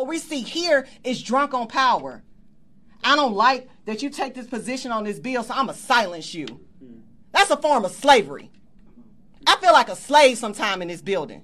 What we see here is drunk on power. I don't like that you take this position on this bill, so I'm going to silence you. That's a form of slavery. I feel like a slave sometime in this building.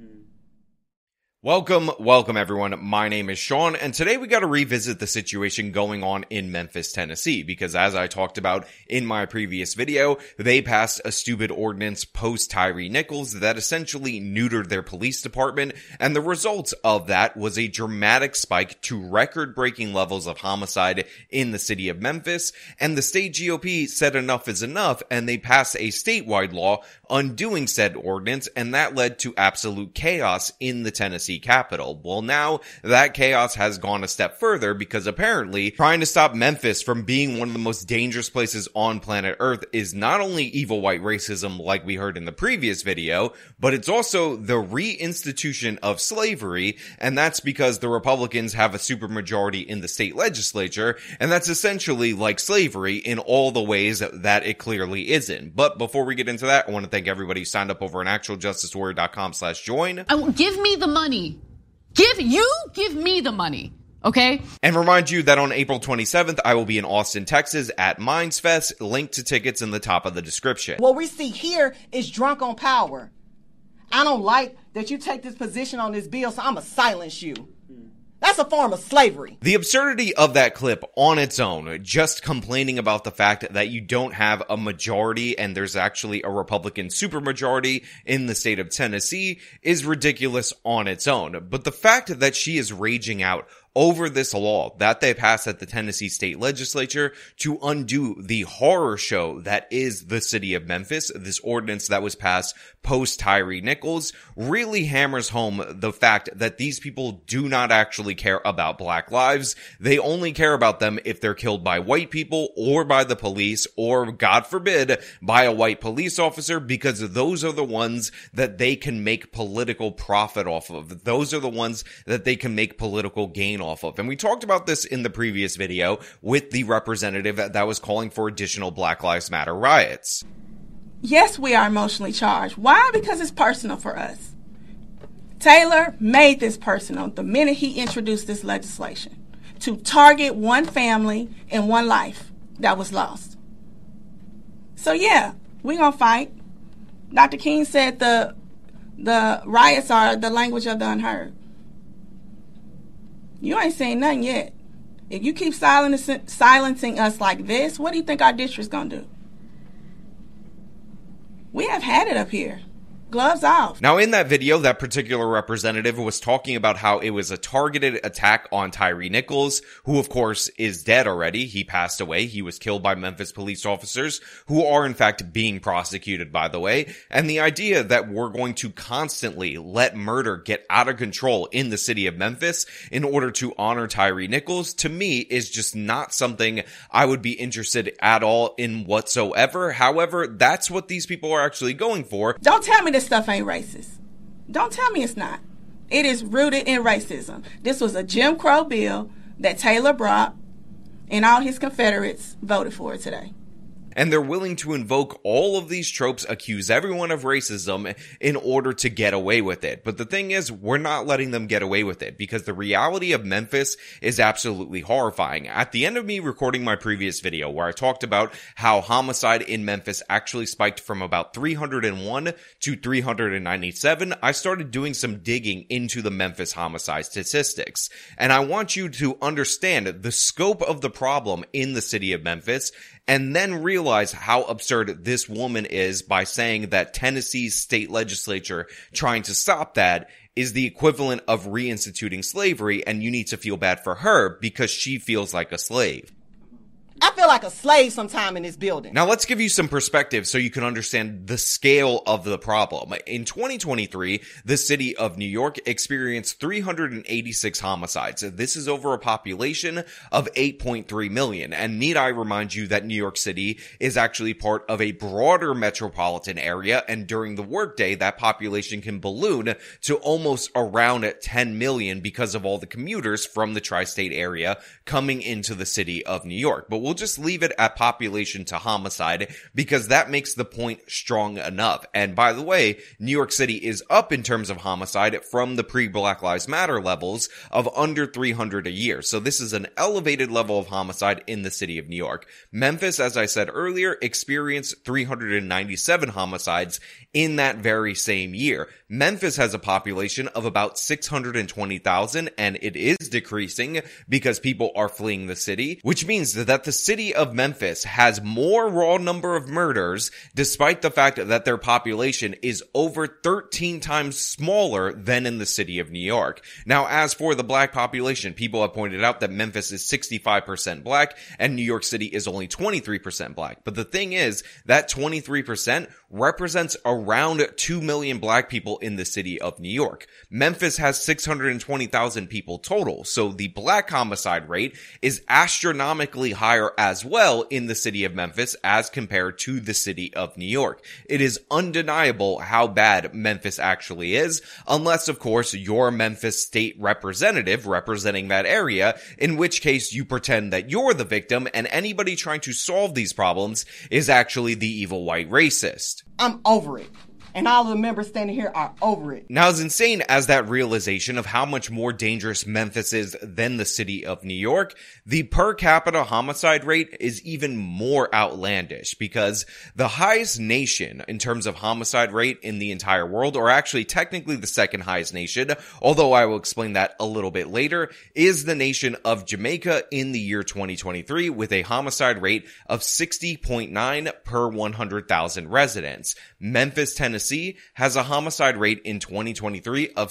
Welcome everyone. My name is Sean, and today we got to revisit the situation going on in Memphis, Tennessee, because as I talked about in my previous video, they passed a stupid ordinance post Tyre Nichols that essentially neutered their police department, and the result of that was a dramatic spike to record-breaking levels of homicide in the city of Memphis, and the state GOP said enough is enough, and they passed a statewide law undoing said ordinance, and that led to absolute chaos in the Tennessee Capitol. Well, now that chaos has gone a step further because apparently trying to stop Memphis from being one of the most dangerous places on planet Earth is not only evil white racism like we heard in the previous video, but it's also the reinstitution of slavery, and that's because the Republicans have a supermajority in the state legislature, and that's essentially like slavery in all the ways that it clearly isn't. But before we get into that, I want to thank everybody who signed up over on actualjusticewarrior.com/join. Give me the money. Give me the money. Okay? And remind you that on April 27th, I will be in Austin, Texas at MindsFest. Link to tickets in the top of the description. What we see here is drunk on power. I don't like that you take this position on this bill, so I'm going to silence you. That's a form of slavery. The absurdity of that clip on its own, just complaining about the fact that you don't have a majority and there's actually a Republican supermajority in the state of Tennessee, is ridiculous on its own. But the fact that she is raging out over this law that they passed at the Tennessee state legislature to undo the horror show that is the city of Memphis, this ordinance that was passed post Tyre Nichols, really hammers home the fact that these people do not actually care about black lives. They only care about them if they're killed by white people or by the police or, God forbid, by a white police officer, because those are the ones that they can make political profit off of. Those are the ones that they can make political gain off of. And we talked about this in the previous video with the representative that was calling for additional Black Lives Matter riots. Yes, we are emotionally charged. Why? Because it's personal for us. Taylor made this personal the minute he introduced this legislation to target one family and one life that was lost. So yeah, we're going to fight. Dr. King said the riots are the language of the unheard. You ain't saying nothing yet. If you keep silencing us like this, what do you think our district's going to do? We have had it up here. Gloves off. Now, in that video, that particular representative was talking about how it was a targeted attack on Tyre Nichols, who, of course, is dead already. He passed away. He was killed by Memphis police officers, who are, in fact, being prosecuted, by the way. And the idea that we're going to constantly let murder get out of control in the city of Memphis in order to honor Tyre Nichols, to me, is just not something I would be interested at all in whatsoever. However, that's what these people are actually going for. Don't tell me this stuff ain't racist. Don't tell me it's not. It is rooted in racism. This was a Jim Crow bill that Taylor brought, and all his Confederates voted for it today. And they're willing to invoke all of these tropes, accuse everyone of racism in order to get away with it. But the thing is, we're not letting them get away with it, because the reality of Memphis is absolutely horrifying. At the end of me recording my previous video where I talked about how homicide in Memphis actually spiked from about 301 to 397, I started doing some digging into the Memphis homicide statistics. And I want you to understand the scope of the problem in the city of Memphis, and then realize how absurd this woman is by saying that Tennessee's state legislature trying to stop that is the equivalent of reinstituting slavery, and you need to feel bad for her because she feels like a slave. I feel like a slave sometime in this building. Now let's give you some perspective so you can understand the scale of the problem. In 2023, the city of New York experienced 386 homicides. This is over a population of 8.3 million. And need I remind you that New York City is actually part of a broader metropolitan area, and during the workday, that population can balloon to almost around 10 million because of all the commuters from the tri-state area coming into the city of New York. But we'll just leave it at population to homicide because that makes the point strong enough. And by the way, New York City is up in terms of homicide from the pre-Black Lives Matter levels of under 300 a year. So this is an elevated level of homicide in the city of New York. Memphis, as I said earlier, experienced 397 homicides in that very same year. Memphis has a population of about 620,000, and it is decreasing because people are fleeing the city, which means that the city of Memphis has more raw number of murders despite the fact that their population is over 13 times smaller than in the city of New York. Now, as for the black population, people have pointed out that Memphis is 65% black and New York City is only 23% black. But the thing is that 23% represents around 2 million black people in the city of New York. Memphis has 620,000 people total, so the black homicide rate is astronomically higher as well in the city of Memphis as compared to the city of New York. It is undeniable how bad Memphis actually is, unless of course you're a Memphis state representative representing that area, in which case you pretend that you're the victim and anybody trying to solve these problems is actually the evil white racist. I'm over it. And all the members standing here are over it. Now, as insane as that realization of how much more dangerous Memphis is than the city of New York, the per capita homicide rate is even more outlandish because the highest nation in terms of homicide rate in the entire world, or actually technically the second highest nation, although I will explain that a little bit later, is the nation of Jamaica in the year 2023 with a homicide rate of 60.9 per 100,000 residents. Memphis, Tennessee has a homicide rate in 2023 of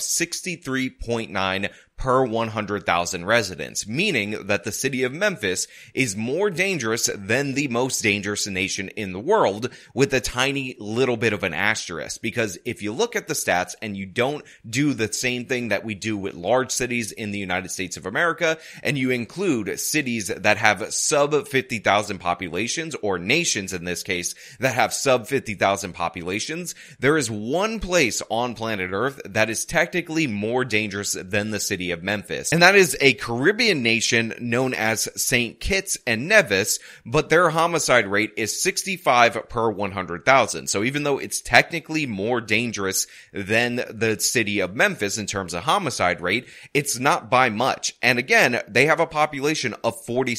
63.9 per 100,000 residents, meaning that the city of Memphis is more dangerous than the most dangerous nation in the world, with a tiny little bit of an asterisk. Because if you look at the stats and you don't do the same thing that we do with large cities in the United States of America, and you include cities that have sub 50,000 populations, or nations in this case that have sub 50,000 populations, there is one place on planet Earth that is technically more dangerous than the city of Memphis, and that is a Caribbean nation known as St. Kitts and Nevis, but their homicide rate is 65 per 100,000. So even though it's technically more dangerous than the city of Memphis in terms of homicide rate, it's not by much. And again, they have a population of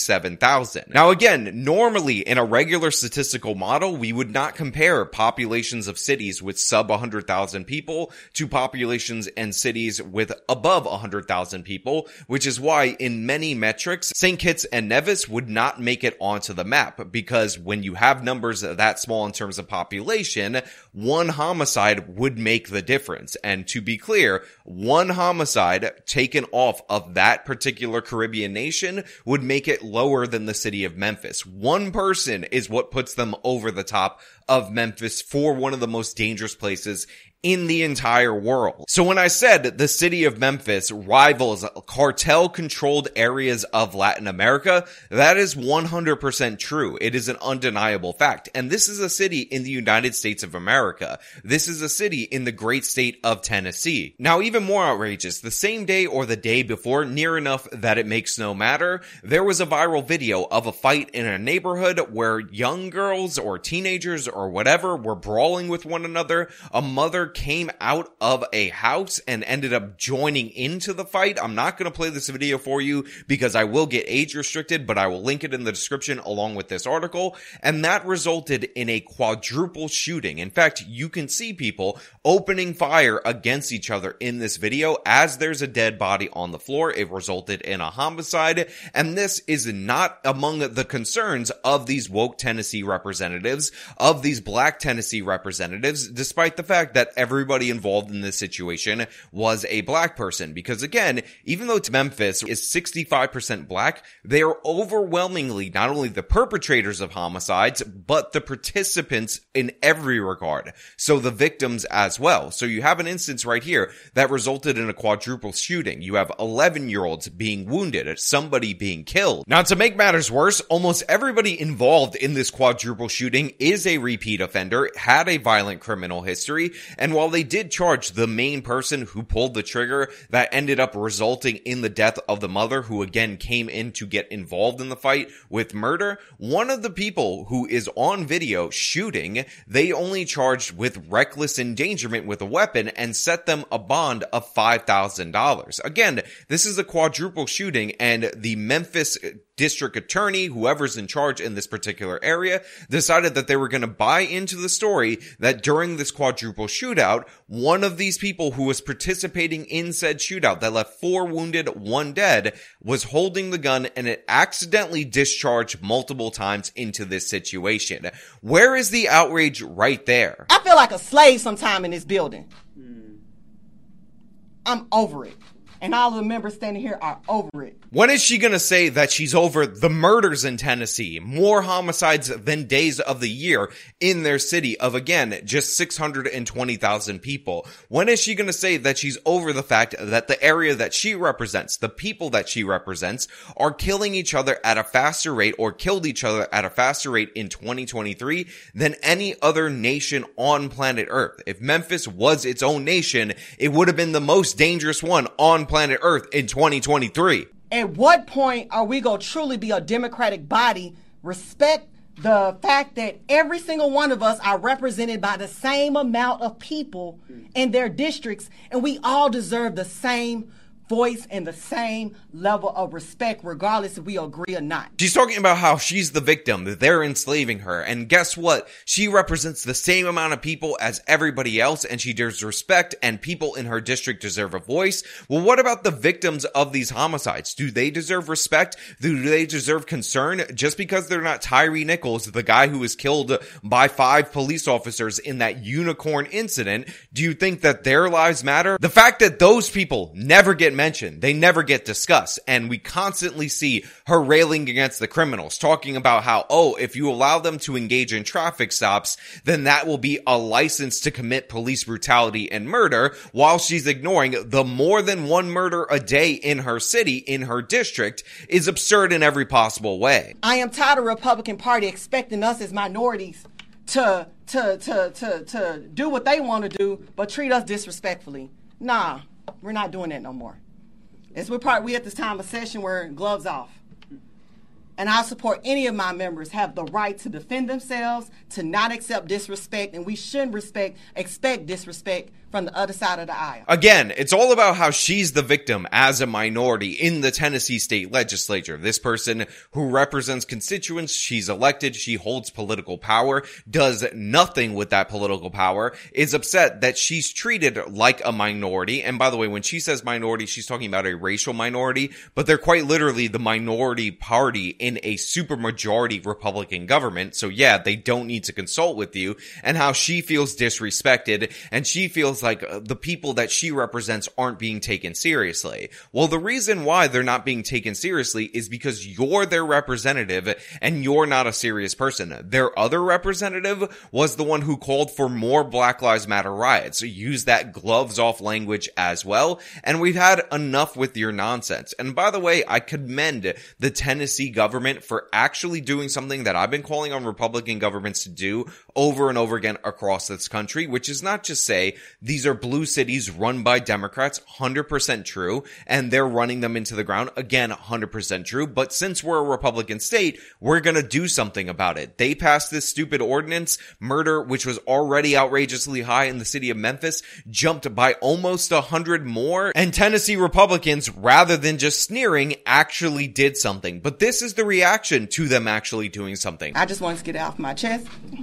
47,000. Now again, normally in a regular statistical model, we would not compare populations of cities with sub 100,000 people to populations and cities with above 100,000 people, which is why in many metrics, St. Kitts and Nevis would not make it onto the map, because when you have numbers that small in terms of population, one homicide would make the difference. And to be clear, one homicide taken off of that particular Caribbean nation would make it lower than the city of Memphis. One person is what puts them over the top of Memphis for one of the most dangerous places in the entire world. So when I said the city of Memphis rivals cartel-controlled areas of Latin America, that is 100% true. It is an undeniable fact. And this is a city in the United States of America. This is a city in the great state of Tennessee. Now, even more outrageous, the same day or the day before, near enough that it makes no matter, there was a viral video of a fight in a neighborhood where young girls or teenagers or whatever were brawling with one another. A mother came out of a house and ended up joining into the fight. I'm not going to play this video for you because I will get age restricted, but I will link it in the description along with this article. And that resulted in a quadruple shooting. In fact, you can see people opening fire against each other in this video as there's a dead body on the floor. It resulted in a homicide. And this is not among the concerns of these woke Tennessee representatives, of these black Tennessee representatives, despite the fact that everybody involved in this situation was a black person. Because again, even though Memphis is 65% black, they are overwhelmingly not only the perpetrators of homicides, but the participants in every regard. So the victims as well. So you have an instance right here that resulted in a quadruple shooting. You have 11-year-olds being wounded, somebody being killed. Now, to make matters worse, almost everybody involved in this quadruple shooting is a repeat offender, had a violent criminal history, and And while they did charge the main person who pulled the trigger that ended up resulting in the death of the mother, who again came in to get involved in the fight with murder, one of the people who is on video shooting, they only charged with reckless endangerment with a weapon and set them a bond of $5,000. Again, this is a quadruple shooting, and the Memphis district attorney, whoever's in charge in this particular area, decided that they were going to buy into the story that during this quadruple shootout, one of these people who was participating in said shootout that left 4 wounded, 1 dead, was holding the gun, and it accidentally discharged multiple times into this situation. Where is the outrage right there? I feel like a slave sometime in this building. I'm over it. And all of the members standing here are over it. When is she gonna say that she's over the murders in Tennessee? More homicides than days of the year in their city of, again, just 620,000 people. When is she gonna say that she's over the fact that the area that she represents, the people that she represents, are killing each other at a faster rate, or killed each other at a faster rate in 2023 than any other nation on planet Earth? If Memphis was its own nation, it would have been the most dangerous one on planet Earth in 2023. At what point are we going to truly be a democratic body, respect the fact that every single one of us are represented by the same amount of people in their districts, and we all deserve the same voice and the same level of respect, regardless if we agree or not? She's talking about how she's the victim, that they're enslaving her, and guess what? She represents the same amount of people as everybody else, and she deserves respect, and people in her district deserve a voice. Well, what about the victims of these homicides? Do they deserve respect? Do they deserve concern? Just because they're not Tyree Nichols, the guy who was killed by 5 police officers in that unicorn incident, do you think that their lives matter? The fact that those people never get mentioned, they never get discussed, and we constantly see her railing against the criminals, talking about how, oh, if you allow them to engage in traffic stops, then that will be a license to commit police brutality and murder, while she's ignoring the more than 1 murder a day in her city, in her district, is absurd in every possible way. I am tired of the Republican Party expecting us as minorities to do what they want to do, but treat us disrespectfully. Nah, we're not doing that no more. We at this time of session where gloves off. And I support any of my members have the right to defend themselves, to not accept disrespect, and we shouldn't expect disrespect from the other side of the aisle. Again, it's all about how she's the victim as a minority in the Tennessee state legislature. This person who represents constituents, she's elected, she holds political power, does nothing with that political power, is upset that she's treated like a minority. And by the way, when she says minority, she's talking about a racial minority, but they're quite literally the minority party in a supermajority Republican government. So yeah, they don't need to consult with you, and how she feels disrespected, and she feels like the people that she represents aren't being taken seriously. Well, the reason why they're not being taken seriously is because you're their representative and you're not a serious person. Their other representative was the one who called for more Black Lives Matter riots. So use that gloves off language as well. And we've had enough with your nonsense. And by the way, I commend the Tennessee government for actually doing something that I've been calling on Republican governments to do over and over again across this country, which is not just say, these are blue cities run by Democrats, 100% true, and they're running them into the ground, again, 100% true, but since we're a Republican state, we're gonna do something about it. They passed this stupid ordinance, murder, which was already outrageously high in the city of Memphis, jumped by almost 100 more, and Tennessee Republicans, rather than just sneering, actually did something. But this is the reaction to them actually doing something. I just wanted to get it off my chest.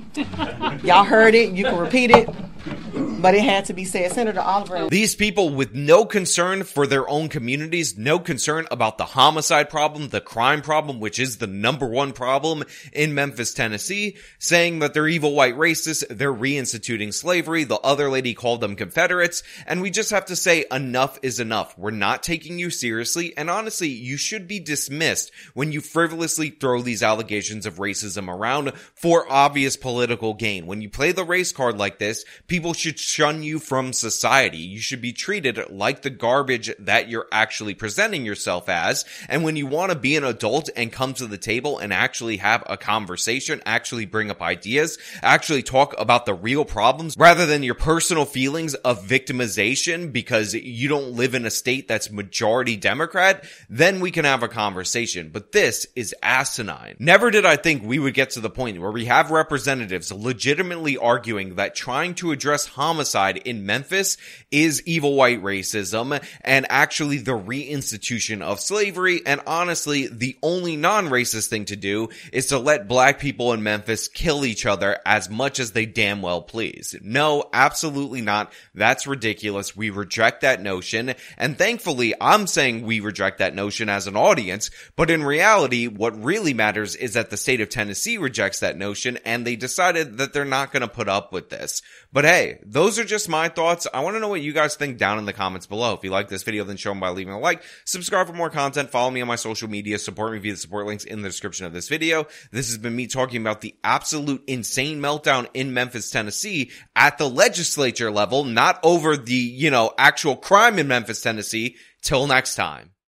Y'all heard it, you can repeat it, but it had to be said. Senator Oliver. These people with no concern for their own communities, no concern about the homicide problem, the crime problem, which is the #1 problem in Memphis, Tennessee, saying that they're evil white racists, they're reinstituting slavery, the other lady called them Confederates, and we just have to say enough is enough. We're not taking you seriously, and honestly, you should be dismissed when you frivolously throw these allegations of racism around for obvious political gain. When you play the race card like this, people should shun you from society. You should be treated like the garbage that you're actually presenting yourself as. And when you want to be an adult and come to the table and actually have a conversation, actually bring up ideas, actually talk about the real problems rather than your personal feelings of victimization because you don't live in a state that's majority Democrat, then we can have a conversation. But this is asinine. Never did I think we would get to the point where we have representatives legitimately arguing that trying to address homicide in Memphis is evil white racism and actually the reinstitution of slavery. And honestly, the only non-racist thing to do is to let black people in Memphis kill each other as much as they damn well please. No, absolutely not. That's ridiculous. We reject that notion. And thankfully, I'm saying we reject that notion as an audience, but in reality, what really matters is that the state of Tennessee rejects that notion and they decided that they're not going to put up with this. But hey, those are just my thoughts. I want to know what you guys think down in the comments below. If you like this video, then show them by leaving a like, subscribe for more content, follow me on my social media, support me via the support links in the description of this video. This has been me talking about the absolute insane meltdown in Memphis, Tennessee at the legislature level, not over the, actual crime in Memphis, Tennessee. Till next time.